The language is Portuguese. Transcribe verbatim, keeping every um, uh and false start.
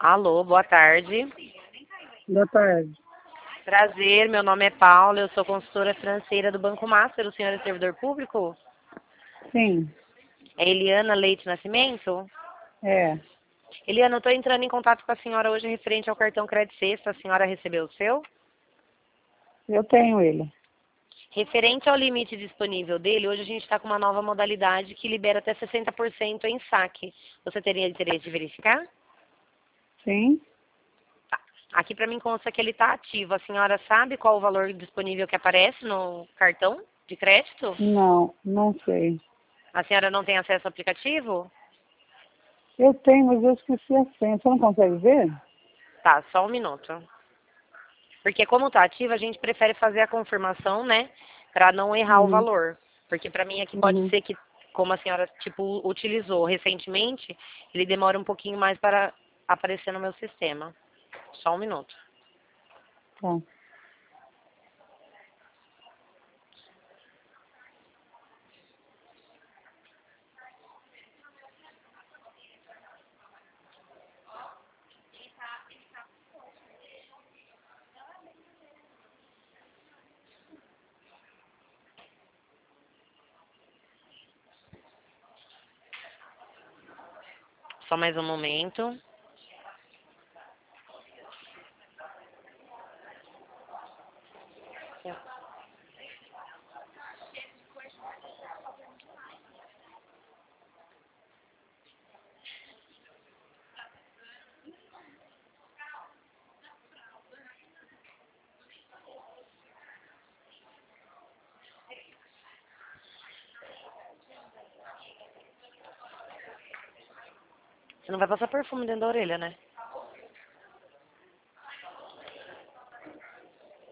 Alô, boa tarde. Boa tarde. Prazer, meu nome é Paula, eu sou consultora financeira do Banco Master. O senhor é servidor público? Sim, É Eliana Leite Nascimento? é. Eliana, eu estou entrando em contato com a senhora hoje referente ao cartão Crédito Sexta. A senhora recebeu o seu? Eu tenho ele. Referente ao limite disponível dele, hoje a gente está com uma nova modalidade que libera até sessenta por cento em saque. Você teria interesse de verificar? Sim? Tá. Aqui para mim consta que ele está ativo. A senhora sabe qual o valor disponível que aparece no cartão de crédito? Não, não sei. A senhora não tem acesso ao aplicativo? Eu tenho, mas eu esqueci a senha. Você não consegue ver? Tá, só um minuto. Porque como está ativo, a gente prefere fazer a confirmação, né? Para não errar o Uhum. valor. Porque para mim aqui pode Uhum. ser que, como a senhora, tipo, utilizou recentemente, ele demora um pouquinho mais para aparecer no meu sistema. Só um minuto. Tá. Só mais um momento. Você não vai passar perfume dentro da orelha, né?